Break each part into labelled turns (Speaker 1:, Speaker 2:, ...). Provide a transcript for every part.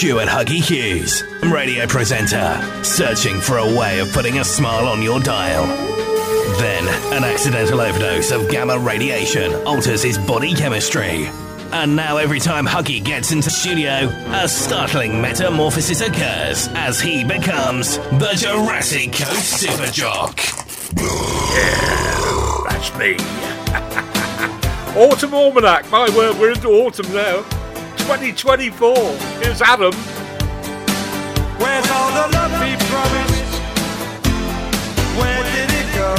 Speaker 1: Stuart Huggy Hughes, radio presenter, searching for a way of putting a smile on your dial. Then, an accidental overdose of gamma radiation alters his body chemistry. And now every time Huggy gets into the studio, a startling metamorphosis occurs as he becomes the Jurassic Coast Super Jock.
Speaker 2: Yeah, that's me. Autumn Almanac, my word, we're into autumn now. 2024. Here's Adam.
Speaker 3: Where's all the love he promised? Where did it go?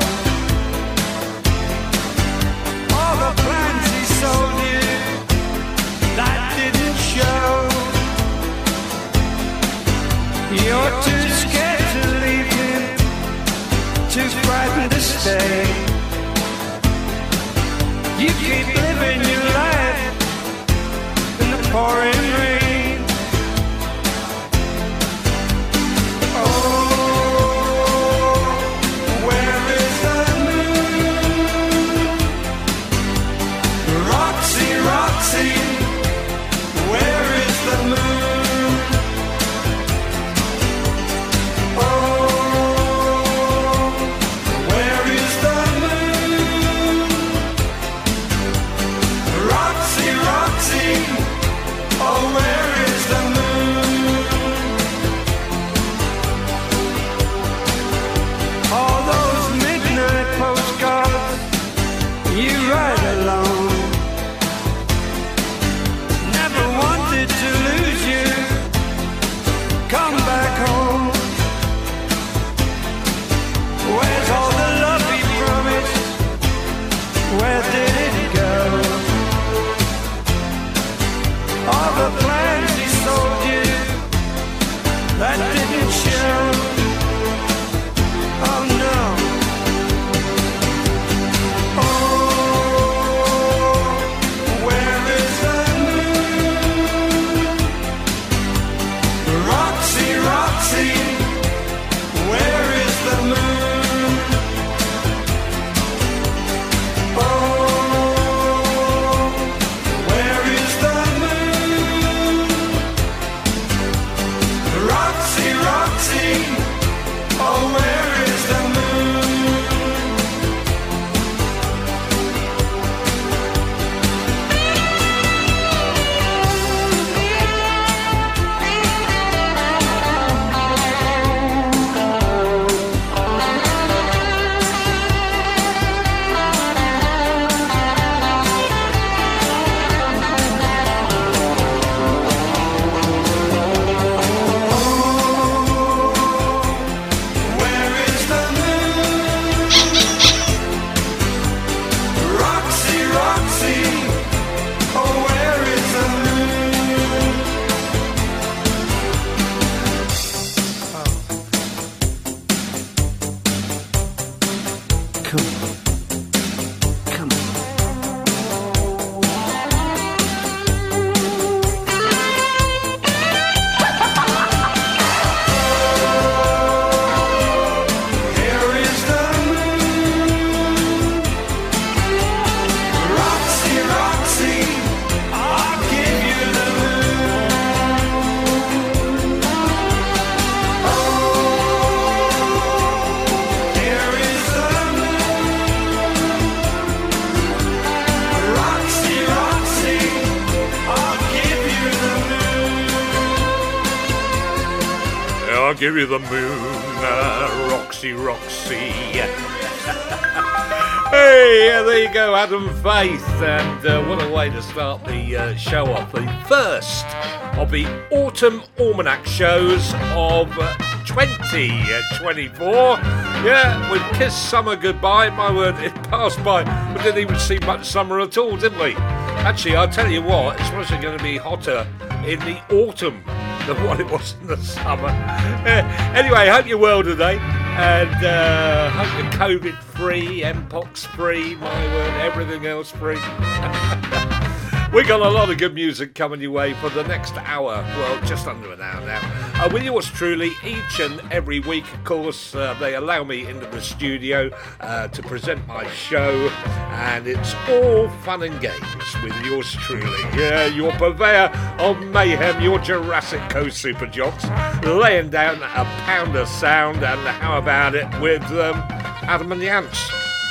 Speaker 3: All the plans he sold you that didn't show. You're too scared to leave him, too frightened to stay. You keep living your life in the pouring rain. Oh, where is the moon? Roxy, Roxy, where is the moon? Oh, where is the moon? Roxy, Roxy, oh, where is the moon? All those midnight postcards you write alone. Never wanted to lose you. Come back home. Where's all the love he promised? Where did it go? All the plans he sold you that didn't show. Oh no. Oh, where is the moon? Roxy, Roxy, where is the moon? Oh, where is the moon? Roxy, Roxy, oh, where is the moon? Where is the moon? Roxy, Roxy, oh, where is the moon? Come on. Come on. Here is the moon. Roxy, Roxy, I'll give you the moon. Oh, here is the moon. Roxy, Roxy, I'll give you the moon.
Speaker 2: I'll give you the moon, Roxy, Roxy. Hey, there you go, Adam Faith, and what a way to start the show off. The first of the Autumn Almanac shows of 2024. Yeah, we've kissed summer goodbye. My word, it passed by. We didn't even see much summer at all, did we? Actually, I'll tell you what, it's actually going to be hotter in the autumn than what it was in the summer. Anyway, hope you're well today, and hope you're COVID-free, Mpox-free, my word, everything else free. We got a lot of good music coming your way for the next hour. Well, just under an hour now. With yours truly, each and every week, of course, they allow me into the studio to present my show, and it's all fun and games with yours truly. Yeah, your purveyor of mayhem, your Jurassic Coast Super Jocks, laying down a pound of sound, and how about it with Adam and Jans?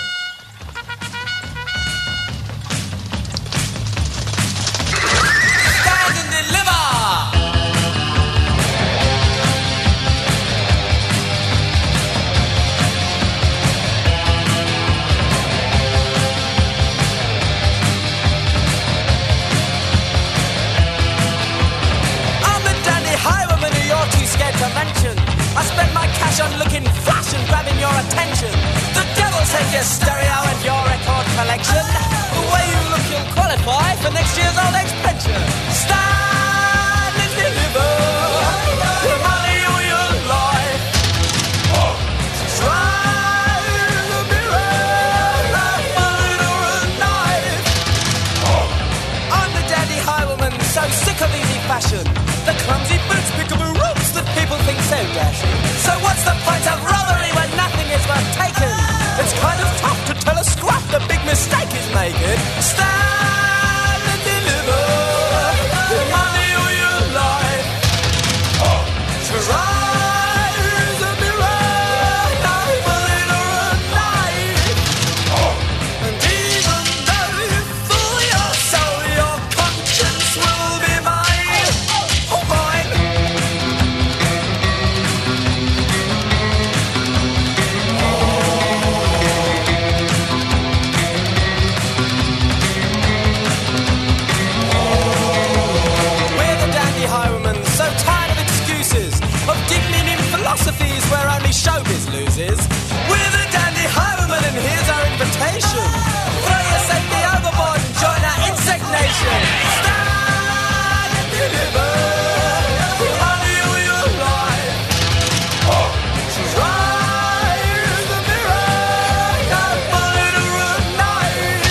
Speaker 4: I spend my cash on looking flash and grabbing your attention. The devil take your stereo and your record collection. The way you look, you'll qualify for next year's old age pension. Stand and deliver your money or your life. Try the mirror, a bullet or a knife. I'm the dandy highwayman, so sick of easy fashion. The clumsy boots pick up a ropes that people think so dashing. So what's the point of robbery when nothing is worth taking? It's kind of tough to tell a scrap the big mistake is making. Stand and deliver your money or your life. Try the mirror, a bullet or a knife. And even though you fool your soul, your conscience will be mine. Philosophies where only showbiz loses. We're the dandy highwaymen and here's our invitation. Throw your safety overboard and join our insect nation. Stand and deliver your money or your life. Try the mirror, a bullet or a knife.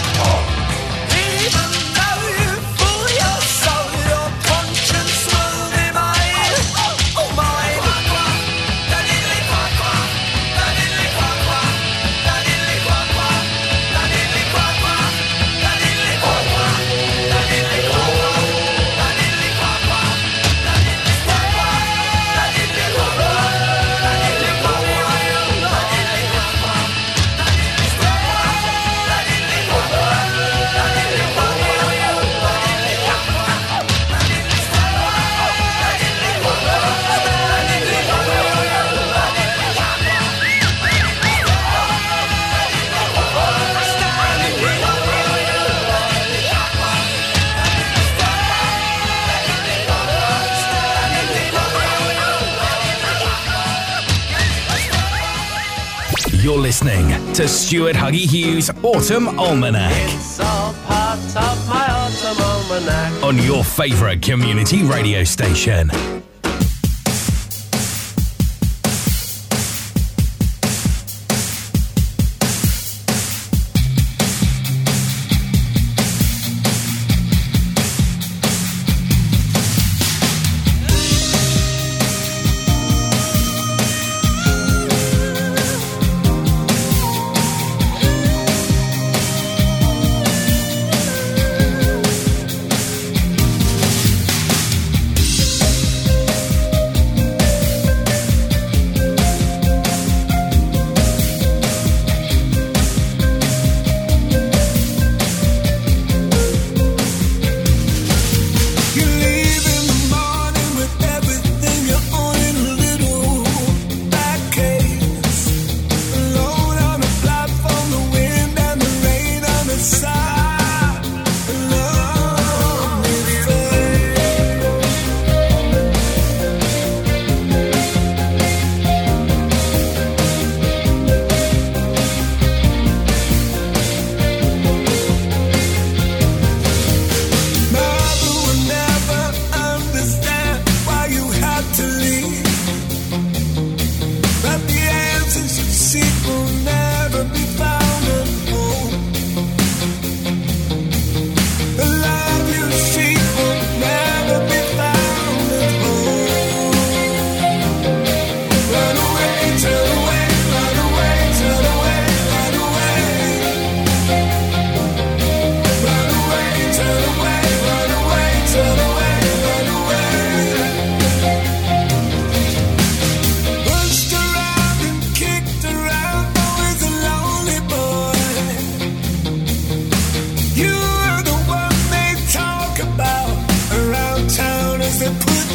Speaker 4: Even though you fool your soul, your conscience will be mine. Oh, mine.
Speaker 1: You're listening to Stuart Huggy Hughes' Autumn Almanac.
Speaker 5: It's all part of my Autumn Almanac.
Speaker 1: On your favourite community radio station.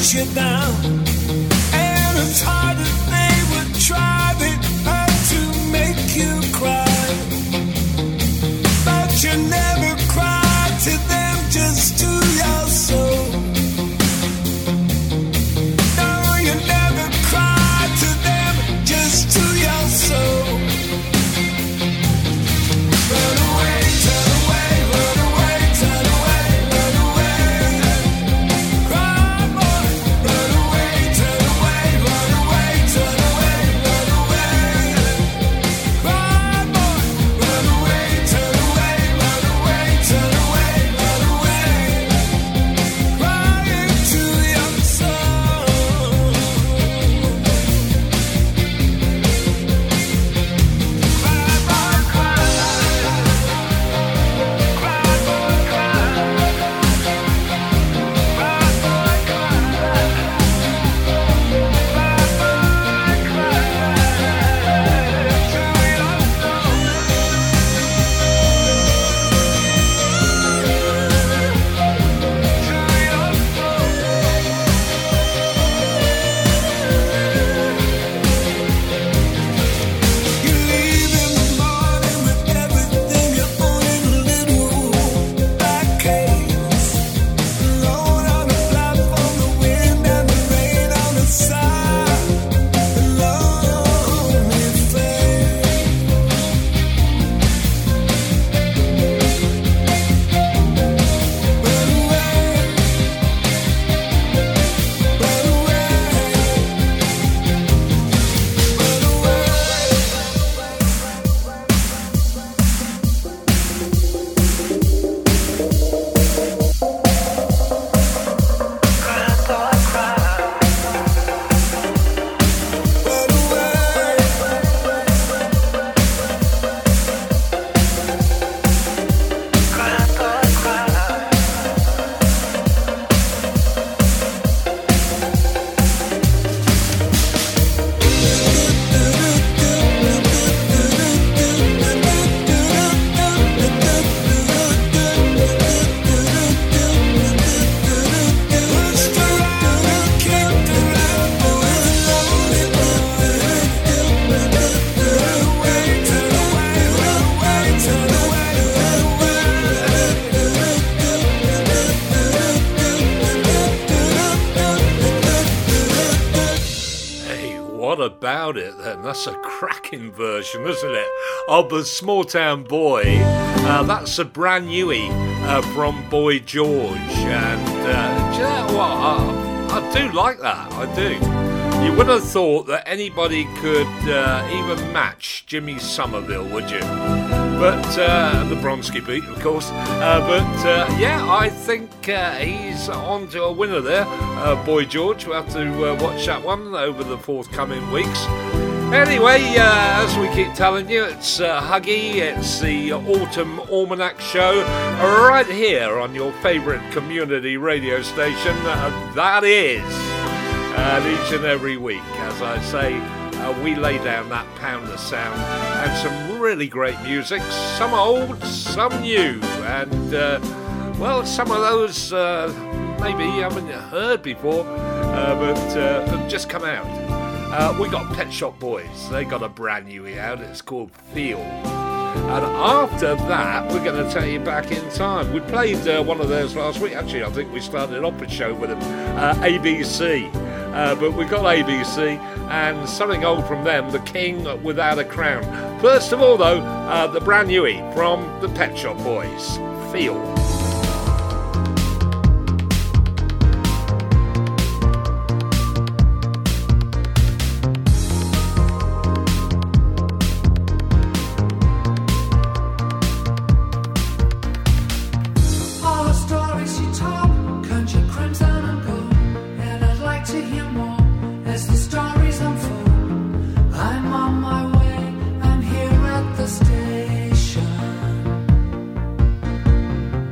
Speaker 3: let you down. And as hard as they would try, they had to make you cry. But you never cried to them, just to your soul. No, you never cried to them, just to your soul. Run away, turn away, run away, turn away, run away. Cry, boy, run away, turn away, run away, turn away, run away. Cry, boy, run away, turn away, run away, turn away, run away. Cry into your soul. Cry, boy, cry. You leave in the morning with everything you own in a little black case. Alone on the platform, the wind and the rain on the side. Alone with fate. Run away, run away, run away.
Speaker 2: Hey, what about it then? That's a cracking version, isn't it? Of the Small Town Boy. That's a brand newie from Boy George. And do you know what? I do like that. I do. You would have thought that anybody could even match Jimmy Somerville, would you? But the Bronski beat, of course. Yeah, I think he's on to a winner there. Boy George, we'll have to watch that one over the forthcoming weeks. Anyway, as we keep telling you, it's Huggy, it's the Autumn Almanac Show, right here on your favourite community radio station, that is. And each and every week, as I say, we lay down that pound of sound and some really great music, some old, some new, and well, some of those maybe you haven't heard before, but have just come out. We got Pet Shop Boys, they got a brand new out, it's called Feel. And after that, we're going to take you back in time. We played one of theirs last week. Actually, I think we started off the show with them, ABC. But we got ABC and something old from them, The King Without a Crown. First of all, though, the brand newie from the Pet Shop Boys, Feel.
Speaker 6: All the stories you told, country crimson and gold, and I'd like to hear more as the stories unfold. I'm on my way, I'm here at the station.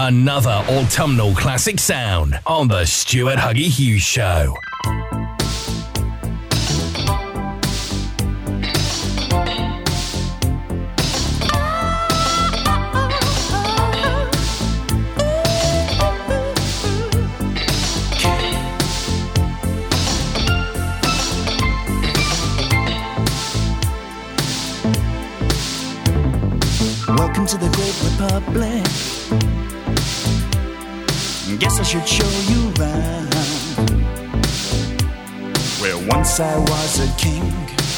Speaker 1: Another autumnal classic sound on the Stuart Huggy Hughes Show.
Speaker 7: Welcome to the Great Republic. Guess I should show you round. Where once I was a king,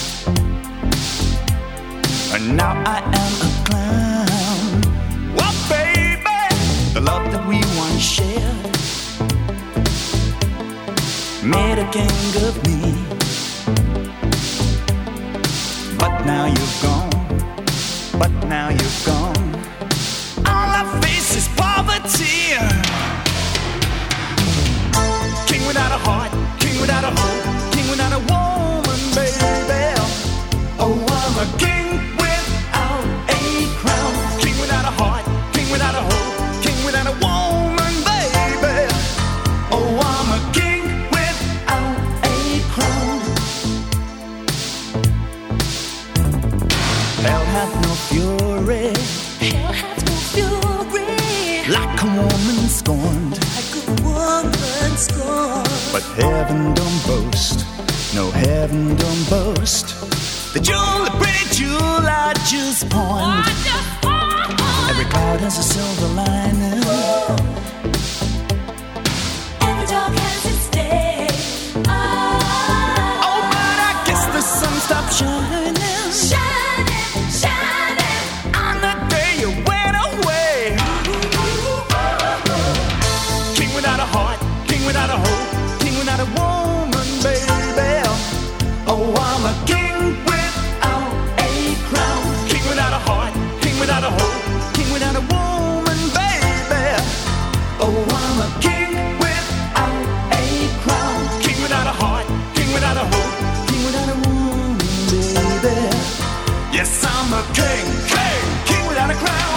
Speaker 7: and now I am a clown. Well, baby, the love that we once shared made a king of me. But now you're gone. But now you're gone. All I face is poverty. King without a heart, king without a hope, king without a woman, baby. Oh, I'm a king without a crown. King without a heart, king without a hope, king without a woman, baby. Oh, I'm a king without a crown. Hell hath no fury.
Speaker 8: Hell hath no fury.
Speaker 7: Like a woman scorned.
Speaker 8: Like a woman scorned.
Speaker 7: But heaven don't boast. No, heaven don't boast. The jewel, the pretty jewel I just pawned. Every cloud has a silver lining.
Speaker 8: Every dog has its day.
Speaker 7: Oh, but I guess the sun stopped shining.
Speaker 8: Shining, shining.
Speaker 7: On the day you went away. King without a heart, king without a hope, king without a woman, baby. Oh, I'm a king without a crown. King without a heart, king without a hope, king without a woman, baby. Oh, I'm a king without a crown. King without a heart, king without a hope, king without a woman, baby. Yes, I'm a king, king without a crown.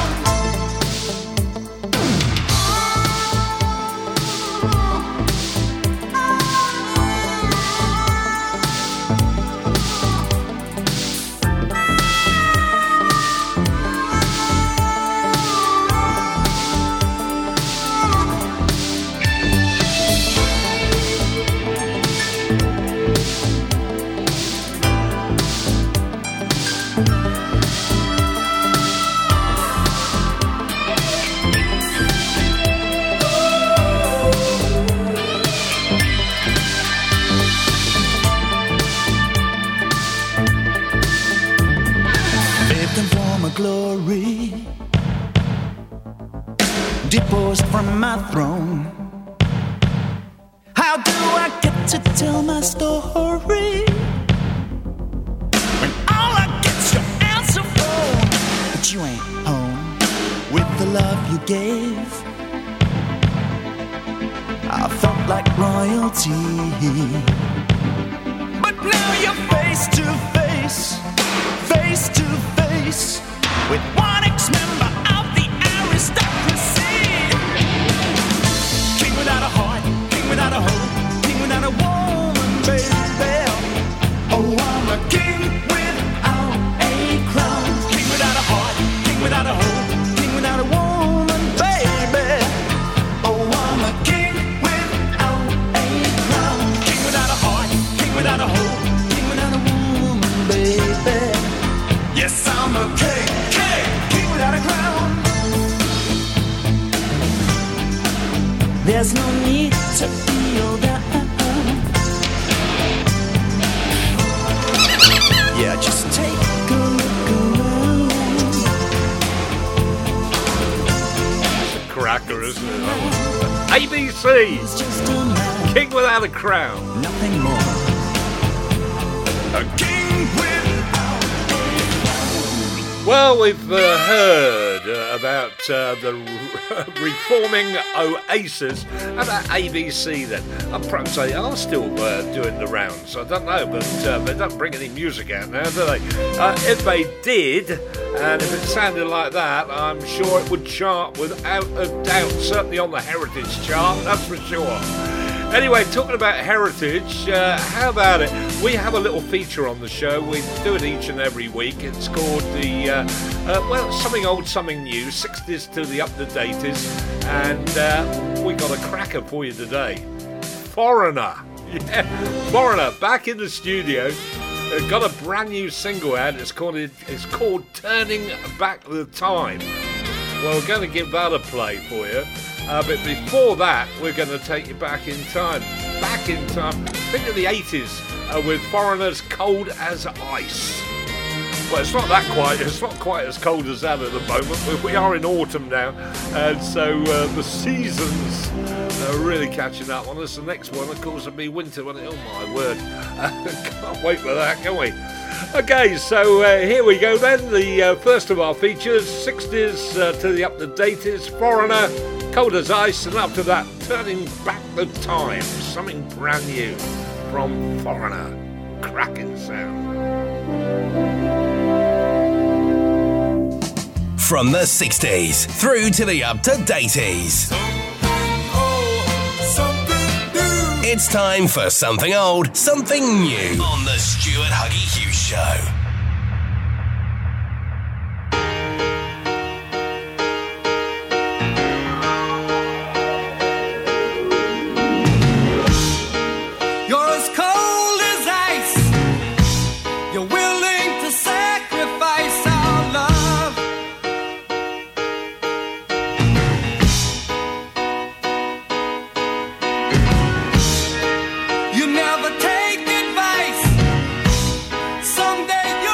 Speaker 7: Glory, deposed from my throne. How do I get to tell my story when all I get's your answer phone? But you ain't home with the love you gave. I felt like royalty, but now you're face to face, face to face with one ex-member of the aristocracy. King without a heart, king without a hope, king without a woman, baby. Oh, I'm a king without a crown. King without a heart, king without a hope, king without a woman, baby. Oh, I'm a king without a crown. King without a heart, king without a hope, king without a woman, baby. Yes, I'm a king without a crown. There's no need to feel down. Yeah, just take a look around.
Speaker 2: It's a cracker, isn't it? That one? ABC,
Speaker 7: It's just a man,
Speaker 2: King Without a Crown.
Speaker 7: nothing more. A king without
Speaker 2: Well, we've heard about the reforming Oasis and ABC then. Perhaps they are still doing the rounds, I don't know, but they don't bring any music out now, do they? If they did, and if it sounded like that, I'm sure it would chart without a doubt, certainly on the Heritage chart, that's for sure. Anyway, talking about heritage, how about it? We have a little feature on the show. We do it each and every week. It's called the, something old, something new, 60s to the up-to-daters. And we got a cracker for you today. Foreigner. Yeah, Foreigner, back in the studio. Got a brand new single out. It's called Turning Back the Time. Well, we're going to give that a play for you. But before that, we're going to take you back in time. Back in time. Think of the 80s with Foreigners Cold as Ice. Well, it's not quite as cold as that at the moment. We are in autumn now. And so the seasons are really catching up on us. The next one, of course, will be winter. Oh, my word. Can't wait for that, can we? Okay, so here we go then. The first of our features, 60s to the up-to-daters, Foreigner, Cold as Ice, and after that, Turning Back the Time, something brand new from Foreigner. Cracking sound.
Speaker 1: From the 60s through to the up-to-daters. It's time for something old, something new on the Stuart Huggy Hughes Show.
Speaker 3: You're as cold as ice. You're willing to sacrifice our love. You never take advice. Someday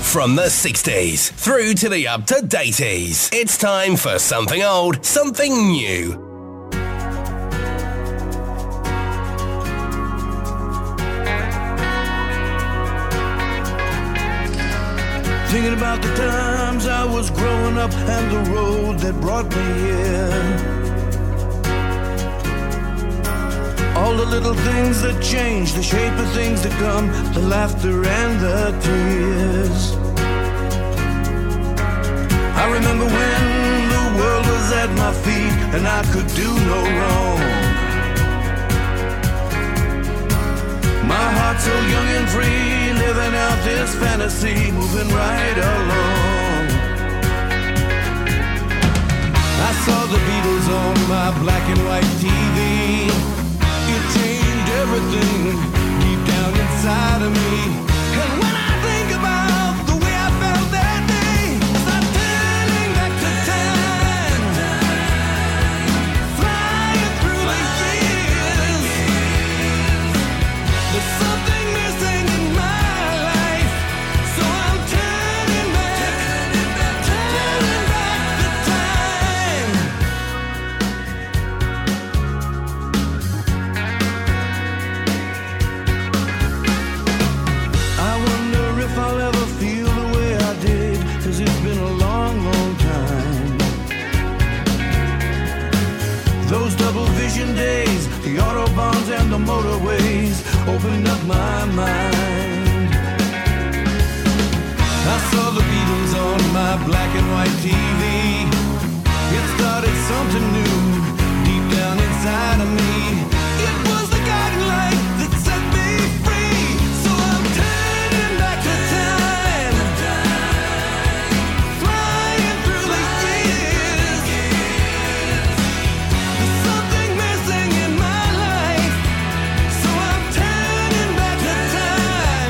Speaker 1: From the 60s through to the up-to-dateys. It's time for something old, something new.
Speaker 9: Thinking about the times I was growing up and the road that brought me here. All the little things that change, the shape of things that come, the laughter and the tears. I remember when the world was at my feet and I could do no wrong. My heart so young and free, living out this fantasy, moving right along. I saw the Beatles on my black and white TV. It changed everything deep down inside of me. And when I think about the way I felt that day, start turning back to time, flying through the years. There's something missing in my life, so I'm turning back the time. I wonder if I'll ever feel the way I did, 'cause it's been a long, long time. Those double vision days, the autobahns and the motorways opened up my mind. I saw the Beatles on my black and white TV. It started something new deep down inside of me. It was the guiding light that set me free. So I'm turning back to time, flying through the years. There's something missing in my life, so I'm turning back to time.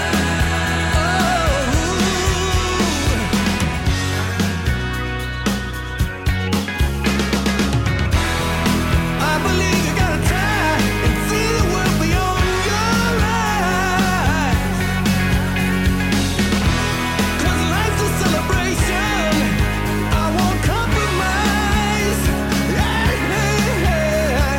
Speaker 9: I believe you gotta try and see the world beyond your eyes. 'Cause life's a celebration, I won't compromise. Yeah, yeah, yeah.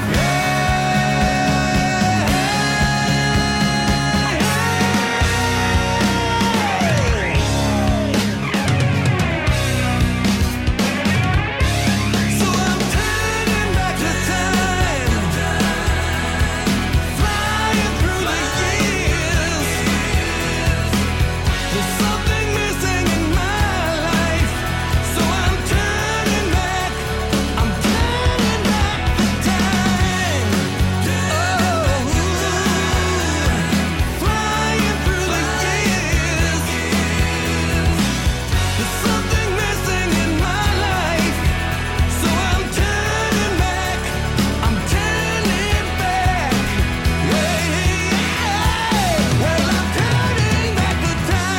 Speaker 9: So I'm turning back to time, flying through the years. There's something missing in my life, so I'm turning back the time. Flying through the years. There's something missing in my life, so I'm turning back. Yeah, well, I'm turning back the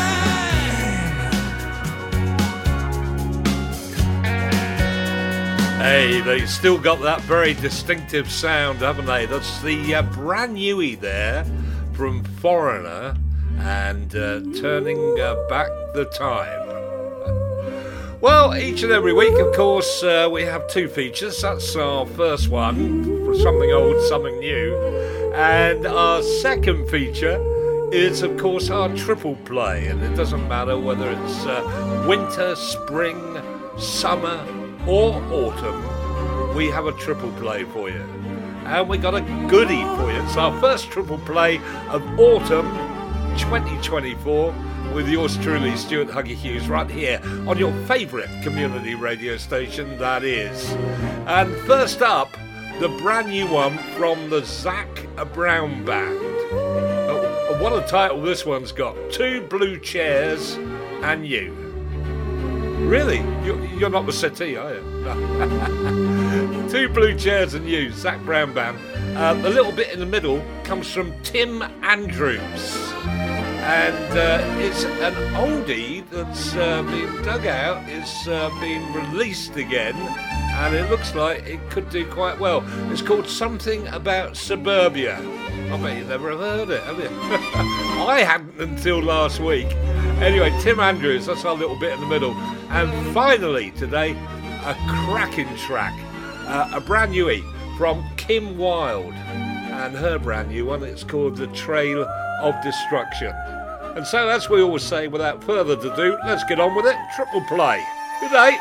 Speaker 9: time.
Speaker 2: Hey, they still got that very distinctive sound, haven't they? That's the brand newie there from Foreigner and turning back the time. Well, each and every week, of course, we have two features. That's our first one, for something old, something new. And our second feature is, of course, our triple play. And it doesn't matter whether it's winter, spring, summer, or autumn. We have a triple play for you. And we got a goodie for you. It's our first triple play of autumn 2024 with yours truly, Stuart Huggy Hughes, right here on your favourite community radio station, that is. And first up, the brand new one from the Zac Brown Band. Oh, what a title this one's got. Two Blue Chairs and You. Really? You're not the settee, are you? Two Blue Chairs and You, Zac Brown Band. The little bit in the middle comes from Tim Andrews. And it's an oldie that's been dug out, it's been released again, and it looks like it could do quite well. It's called Something About Suburbia. I bet you never have heard it, have you? I hadn't until last week. Anyway, Tim Andrews, that's our little bit in the middle. And finally today, a cracking track, a brand newie from Kim Wilde and her brand new one. It's called The Trail of Destruction. And so, as we always say, without further ado, let's get on with it. Triple play. Good day.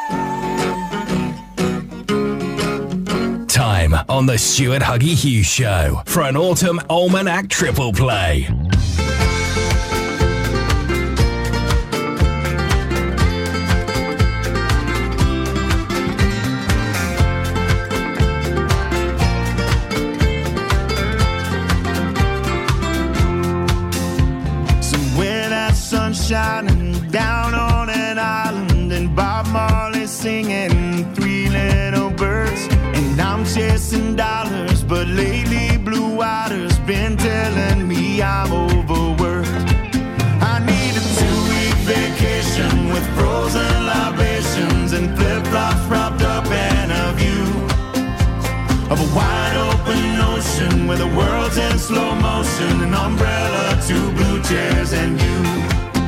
Speaker 1: Time on the Stuart Huggy Hughes Show for an Autumn Almanac Triple Play.
Speaker 9: Shining down on an island, and Bob Marley singing Three Little Birds, and I'm chasing dollars, but lately Blue Water's been telling me I'm overworked. I need a 2-week vacation with frozen libations and flip-flops propped up and a view of a wide open ocean where the world's in slow motion, an umbrella, 2 blue chairs and you.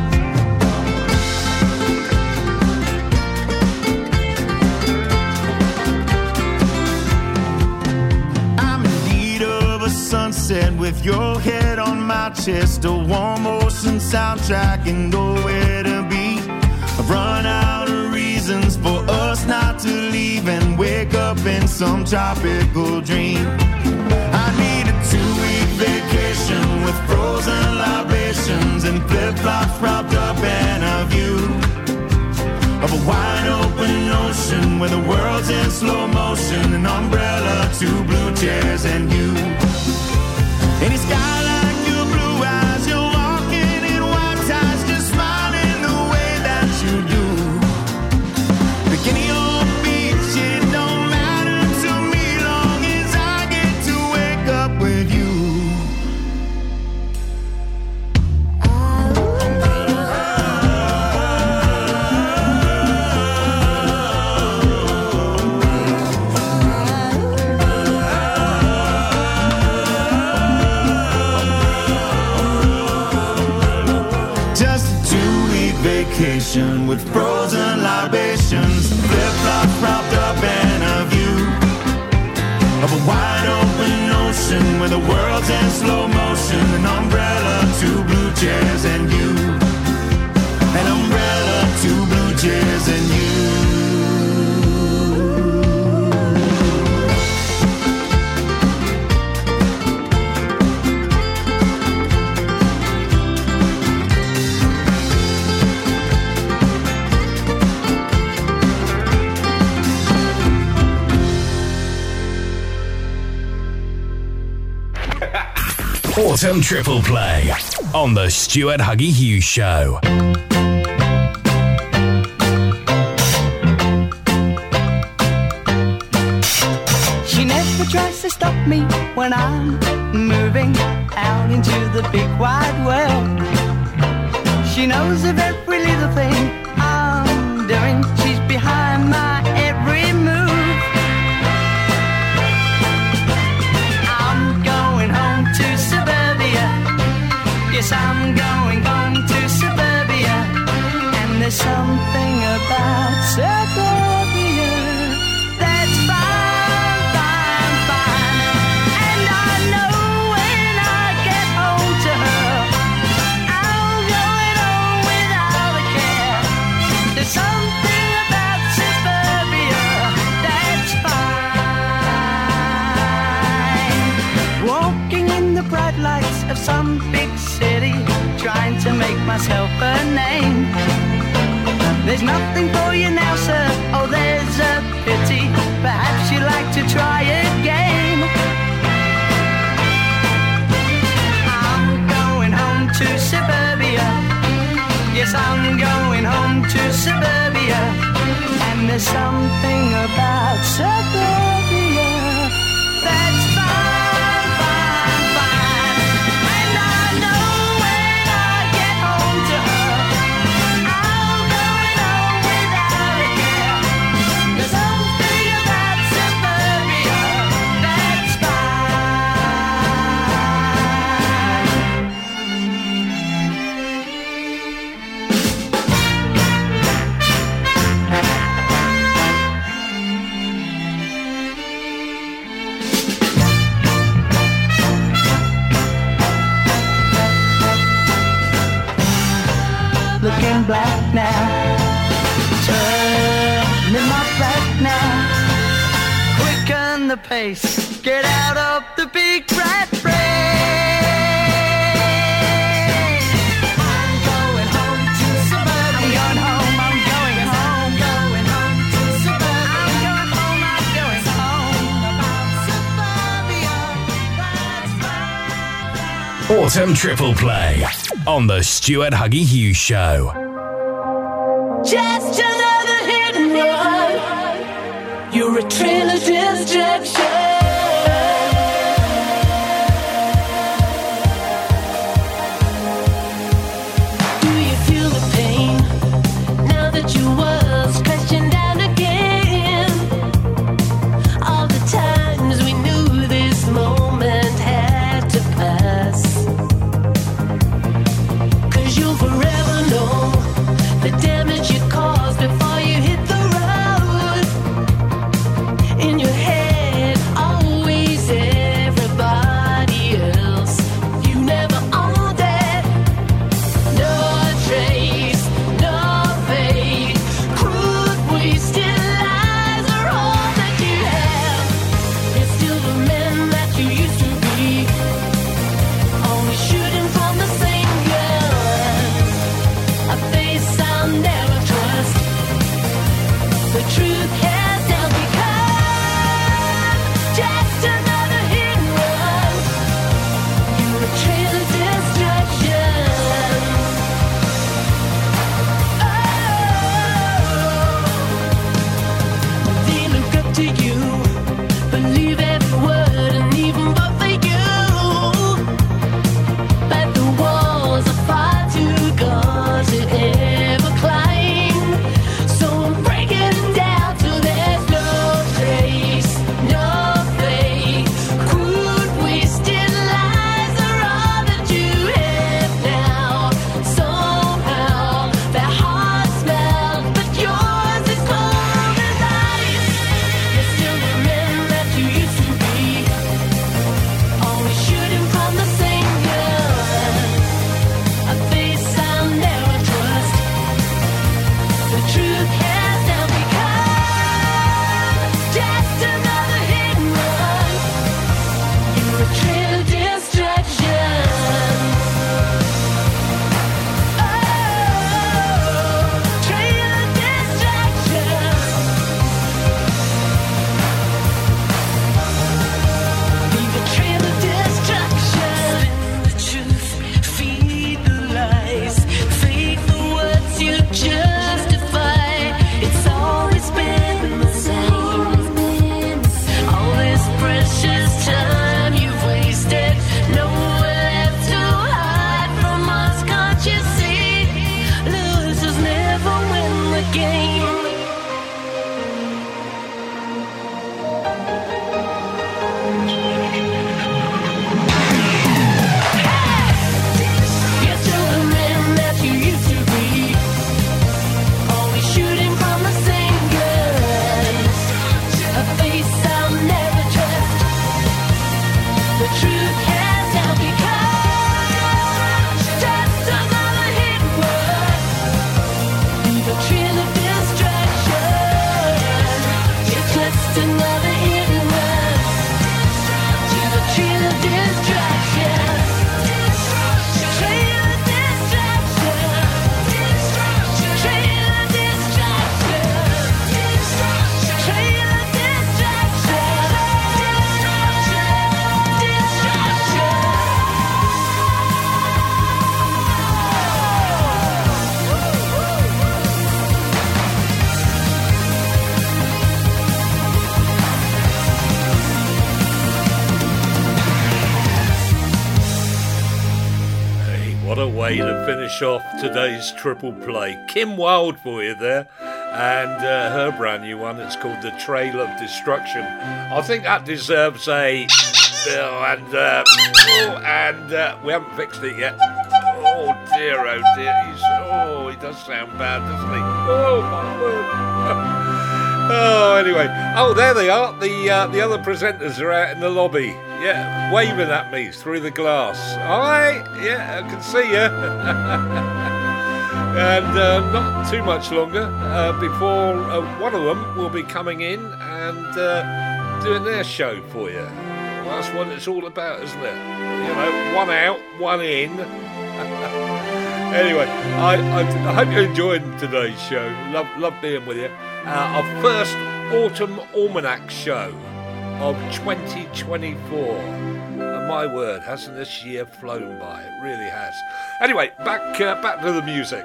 Speaker 9: Sunset with your head on my chest, a warm ocean soundtrack and nowhere to be. I've run out of reasons for us not to leave and wake up in some tropical dream. I need a 2-week vacation with frozen libations and flip-flops propped up and a view of a wide open ocean where the world's in slow motion, an umbrella, 2 blue chairs and you. Any sky like your blue eyes, you're walking in white ties, just smiling the way that you do. Bikini or beach, it don't matter to me long as I get to wake up with you. Vacation with frozen libations, flip-flops propped up and a view of a wide open ocean where the world's in slow motion, an umbrella, 2 blue chairs and you, an umbrella, 2 blue chairs and you.
Speaker 1: Autumn Triple Play on the Stuart Huggy Hughes Show.
Speaker 10: She never tries to stop me when I'm moving out into the big wide world. She knows of every little thing I'm doing. She's behind my every move. To suburbia, yes, I'm going home to suburbia, and there's something about suburbia that's fine, fine, fine. And I know when I get home to her, I'm going home without a care. There's something about suburbia that's fine. Walking in the bright lights of some big city, trying to make myself a name. There's nothing for you now, sir, oh there's a pity. Perhaps you'd like to try again. I'm going home to suburbia, yes, I'm going home to suburbia, and there's something about suburbia that's fine. I'm black now. Turning my back now. Quicken the pace. Get out of the big rat race. I'm going home to suburbia. I'm going home. I'm going home. Going home to suburbia. I'm going home. I'm going home. About suburbia. That's my
Speaker 1: Autumn Triple Play on the Stuart Huggy Hughes Show.
Speaker 8: Just another hit and run. You're a trail of destruction. Do you feel the pain now that your world's crashing down again? All the times we knew this moment had to pass. 'Cause you'll forever know the damage you caused before you hit the road. In your head, always everybody else. You never owned it. No trace, no fake. Crude, wasted lies are all that you have. You're still the man that you used to be. Only shooting from the same gun. A face I'll never trust. The truth has now become just another hit and run. You're a trail of destruction. Oh, they look up to you, believe every word, and even vote for you. But the walls are far too gone to ever climb. So I'm breaking down till there's no trace, no fake. Crude, wasted lies are all that you have now. Somehow their hearts melt, but yours is cold as ice. You're still the man that you used to be. Only shooting from the same gun. A face I'll never trust. The truth has now become just another hit and run. You're a trail of destruction. Oh, trail of destruction. Leave a trail of destruction. Spin the truth, feed the lies, fake the words you justify. It's always been the same. All this precious time you've wasted, nowhere left to hide from us. Can't you see? Losers never win the game. You're still the man that you used to be. Only shooting from the same gun. A face I'll never trust. The truth has now become just another hit and run. Leave a trail of destruction. It's just another hit and run. Leave a trail of destruction. Trail of destruction. Trail of destruction. Trail of
Speaker 2: Hey, what a way to finish off today's triple play. Kim Wilde for you there, and her brand new one. It's called The Trail of Destruction. I think that deserves a we haven't fixed it yet. Oh dear, oh dear. He does sound bad, doesn't he? Oh my word. Oh, anyway. Oh, there they are. The other presenters are out in the lobby. Yeah, waving at me through the glass. Hi. Yeah, I can see you. And not too much longer before one of them will be coming in and doing their show for you. Well, that's what it's all about, isn't it? You know, one out, one in. Anyway, I hope you're enjoying today's show. Love being with you. Our first Autumn Almanac show of 2024. And my word, hasn't this year flown by? It really has. Anyway, back to the music.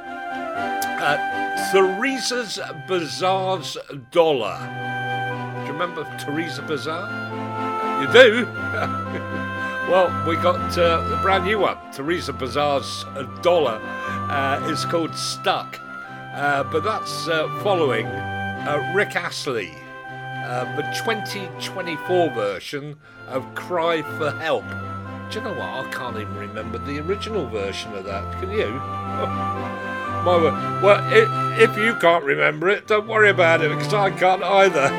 Speaker 2: Teresa's Bazaar's Dollar. Do you remember Teresa Bazaar? You do? Well, we got the brand new one. Teresa Bazaar's Dollar is called Stuck. But that's following Rick Astley, the 2024 version of Cry for Help. Do you know what? I can't even remember the original version of that. Can you? My word. Well, if you can't remember it, don't worry about it, because I can't either.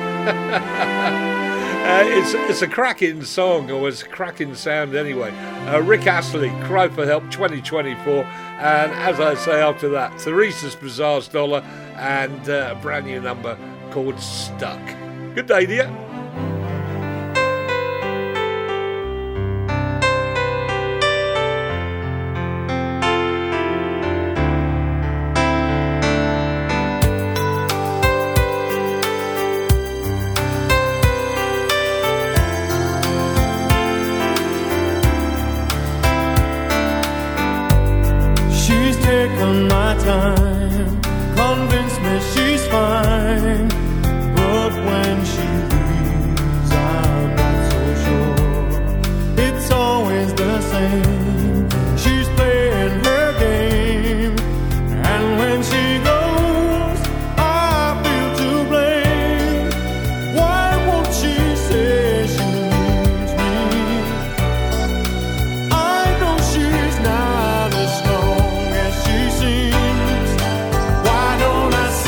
Speaker 2: It's a cracking song, or it's a cracking sound anyway. Rick Astley, Cry for Help 2024. And as I say after that, Teresa's Bazaar's Dollar and a brand new number called Stuck. Good day, dear.
Speaker 11: My time, convince me she's fine, but when she leaves I'm not so sure. It's always the same, she's playing her game, and when she goes I feel to blame. Why won't she say she needs me? I know she's not as strong as she seems. Why don't I see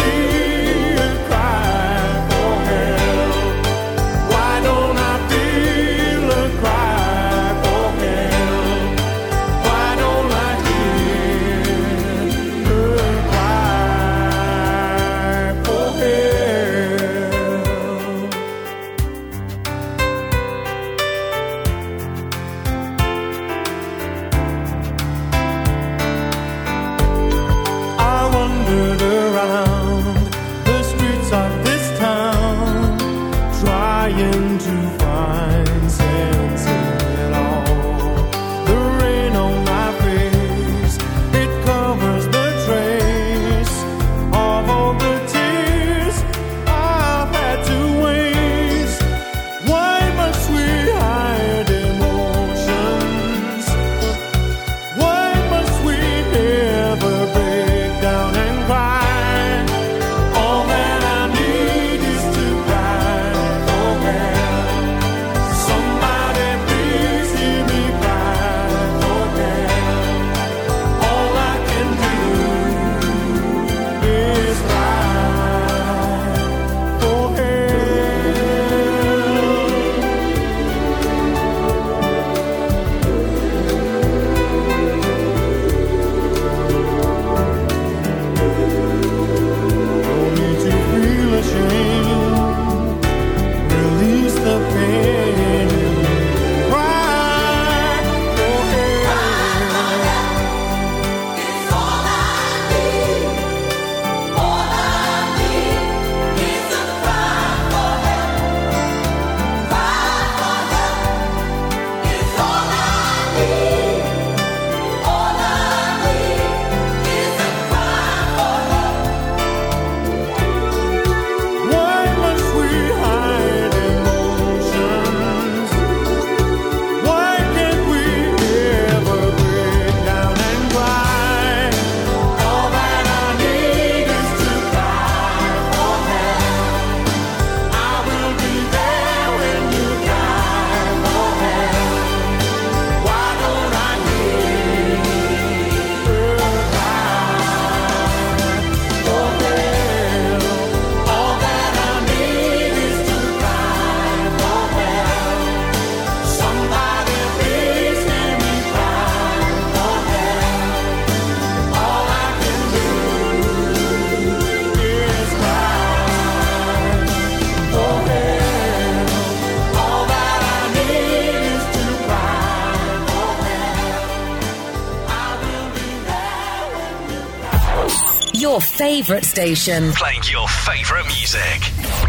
Speaker 12: Your favourite station.
Speaker 1: Playing your favourite music.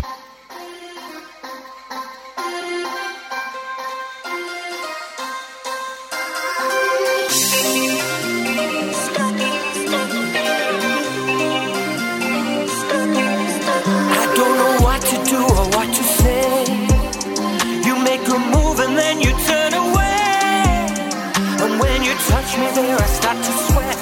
Speaker 4: I don't know what to do or what to say. You make a move and then you turn away. And when you touch me there, I start to sweat.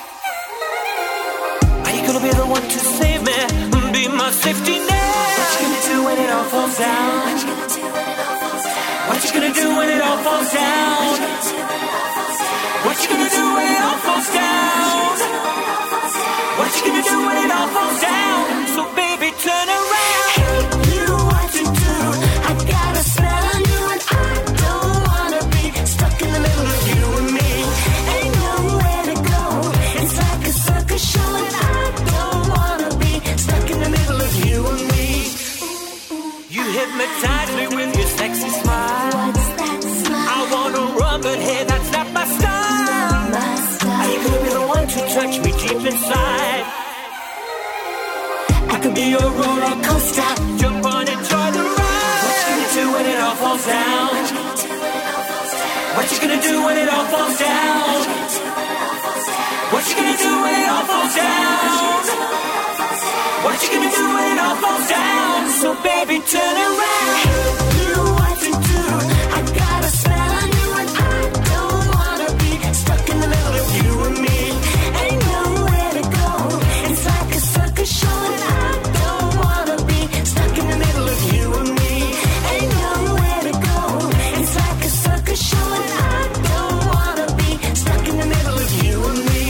Speaker 4: Are you gonna be the one to save me and be my safety net? What you gonna do when it all falls down? What you gonna do when it all falls down? What you gonna do when it all falls down? What you gonna do when it all falls down? So baby, turn around. Hey, you, what you do? I got a smell on you and I don't wanna be stuck in the middle of you and me. Ain't nowhere to go. It's like a circus show and I don't wanna be stuck in the middle of you and me. You hypnotize me with your sexy smile. What's that smile? I wanna run, but hey, that's not my style. Are you gonna be the one to touch me deep inside? I could be your roller coaster. Jump on, enjoy the ride. What you gonna do when it all falls down? What you gonna do when it all falls down? What you gonna do when it all falls down? What you gonna do when it all falls down? So baby, turn around. Do what you do. I got a smell on you and I don't wanna be stuck in the middle of you and me. Ain't nowhere to go. It's like a circus show and I don't wanna be stuck in the middle of you and me. Ain't nowhere to go. It's like a circus show and I don't wanna be stuck in the middle of you and me.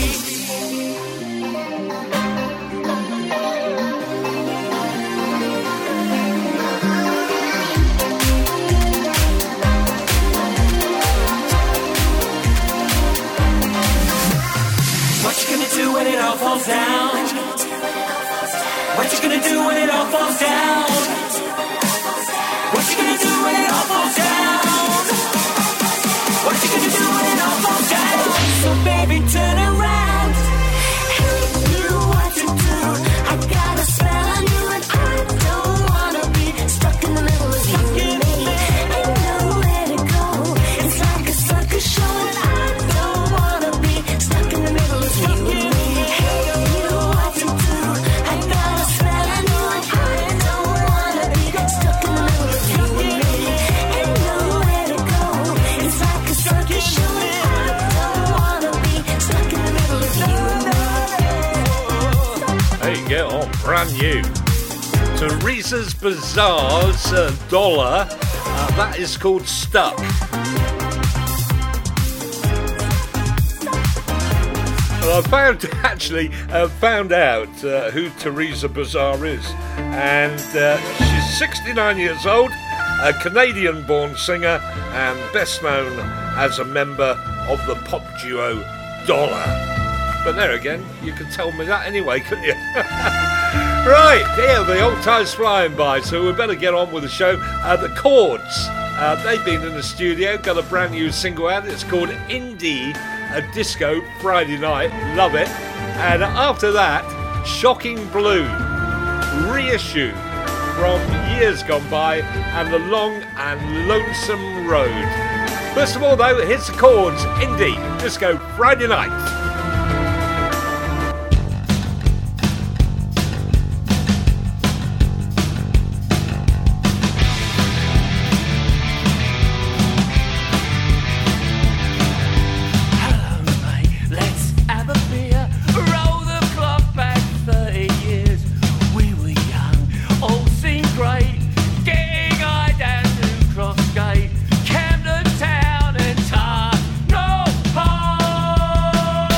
Speaker 4: What you gonna do when it all falls down? What you gonna do when it all falls down? What you gonna do when it all falls down? What you gonna do when it all falls down? So baby, turn around. Hey, you, what you do? I got a smell on you and I don't wanna be stuck in the middle of you and me. Ain't nowhere to go. It's like a circus show and I don't wanna be stuck in the middle of you and me. Hey, you, what you do? I got a smell on you and I don't wanna be stuck in the middle of you and me. Ain't nowhere to go. It's like a circus show and I don't wanna be stuck in the middle of you and me.
Speaker 2: There you get on, brand new. Teresa's Bazaar's Dollar. That is called Stuck. Well, I found out who Teresa Bazaar is, and she's 69 years old, a Canadian-born singer, and best known as a member of the pop duo Dollar. But there again, you could tell me that anyway, couldn't you? Right, yeah, the old time's flying by, so we better get on with the show. The Chords, they've been in the studio, got a brand new single out. It's called Indie Disco Friday Night. Love it. And after that, Shocking Blue, reissue from years gone by, and The Long and Lonesome Road. First of all, though, here's the Chords, Indie Disco Friday Night.
Speaker 5: Camden Town and Tar, no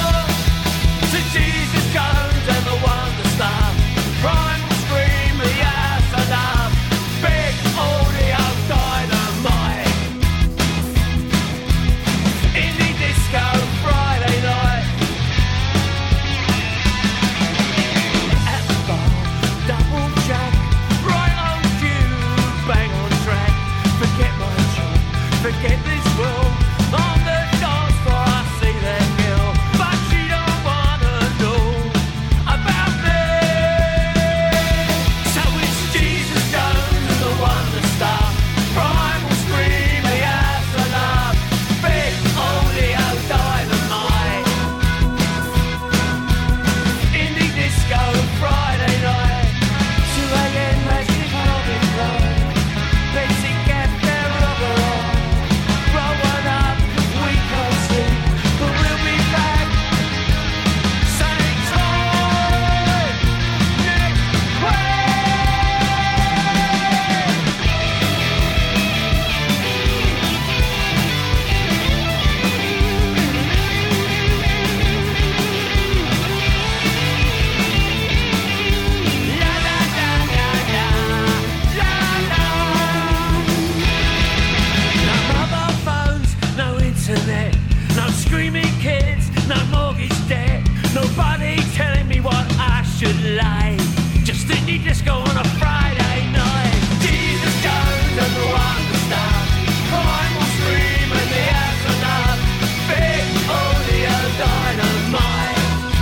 Speaker 5: should lie. Just indie disco on a Friday night. Jesus goes and the wonder stars. Crime will scream in the astronaut. Big audio dynamite.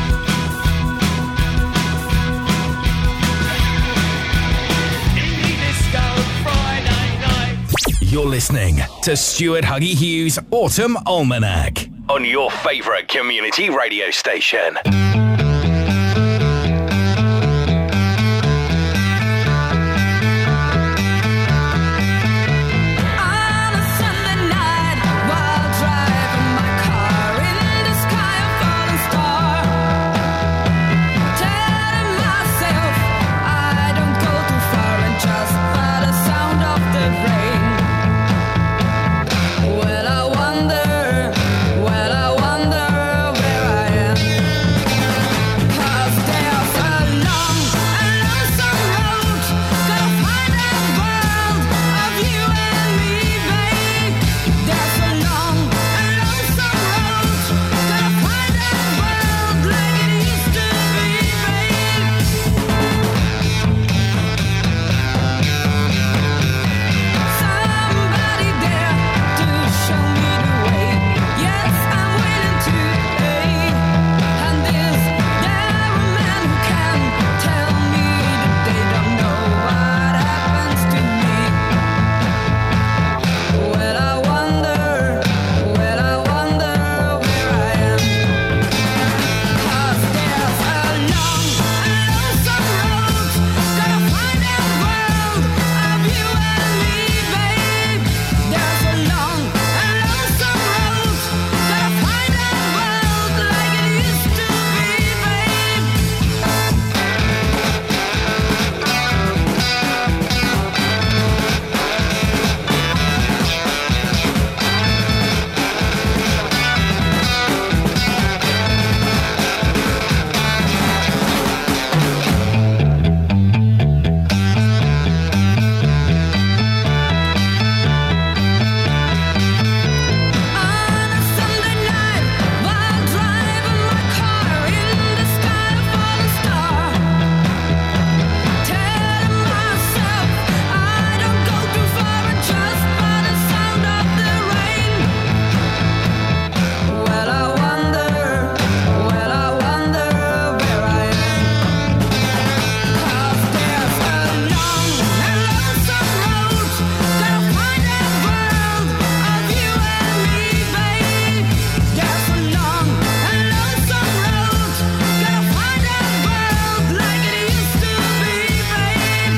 Speaker 5: Indie disco Friday night.
Speaker 1: You're listening to Stuart Huggy Hughes Autumn Almanac on your favourite community radio station.
Speaker 13: On a Sunday night, while driving my car in the sky, a falling star, telling myself I don't go too far, and just by the sound of the rain. Well, I wonder where I am. 'Cause there's a long and lonesome road, gonna find a world of you and me, babe. There's a long and lonesome road, gonna find a world like it used to be, babe. Somebody there to show me the way. Yes, I'm willing to pay. And is there a man who can tell me that they don't know what happens to me? Well, I wonder where I am. 'Cause there's a long and lonesome road, gonna find a world of you and me, babe. There's a long and lonesome road, gonna find a world like it used to be, babe. On a Sunday night, while driving my car in the sky, a falling star, telling myself I don't go too far, and just by the sound of the rain. Well, I wonder where I am. 'Cause there's a long and lonesome road, gonna find a world of you and me, babe. There's a long and lonesome road, gonna find a world like it used to be, babe.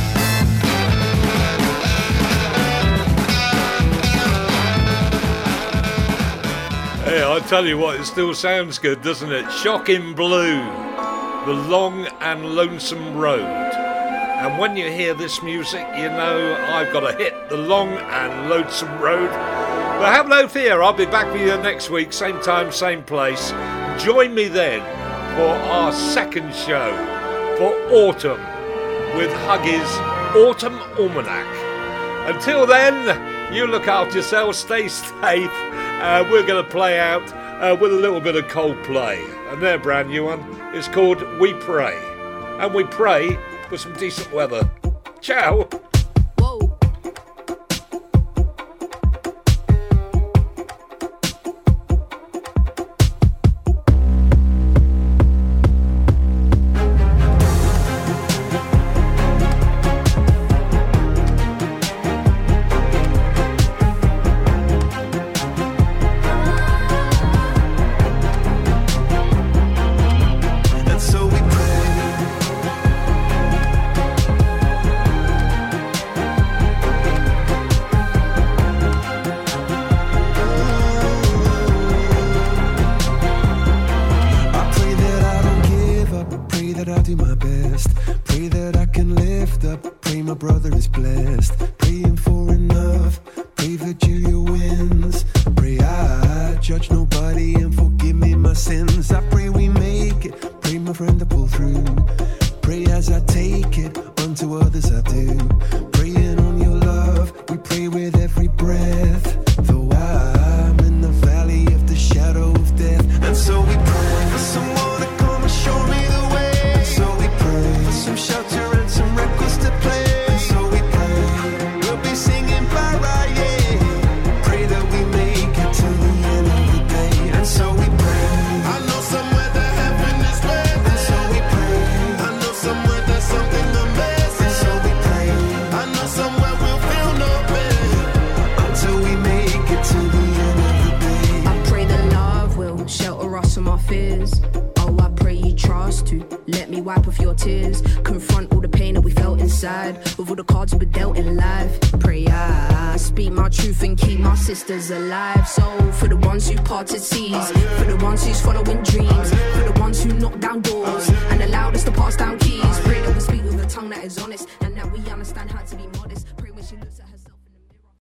Speaker 2: Hey, I tell you what, it still sounds good, doesn't it? Shocking Blue, The Long and Lonesome Road. And when you hear this music, you know I've got to hit the long and lonesome road. But have no fear, I'll be back with you next week, same time, same place. Join me then for our second show for autumn with Huggy's Autumn Almanac. Until then, you look after yourself, stay safe. We're going to play out with a little bit of Coldplay. And their brand new one is called We Pray. And we pray for some decent weather. Ciao.
Speaker 9: And so we pray. I pray that I don't give up. Pray that I do my best. Pray that I can lift up. Pray my brother is blessed. Praying for enough. Pray Virgilia wins. Pray I judge nobody and forgive me my sins. I pray we make it. Pray my friend to pull through. Pray as I take it. Unto others I do. Praying on your love. We pray with every breath. Though I'm in the valley of the shadow of death. And so we pray for someone to come and show me the way. And so
Speaker 14: wipe off your tears. Confront all the pain that we felt inside. With all the cards we've been dealt in life. Pray I speak my truth and keep my sisters alive. So for the ones who parted seas, for the ones who's following dreams, for the ones who knock down doors and allowed us to pass down keys. Pray that we speak with a tongue that is honest and that we understand how to be modest. Pray when she looks at herself.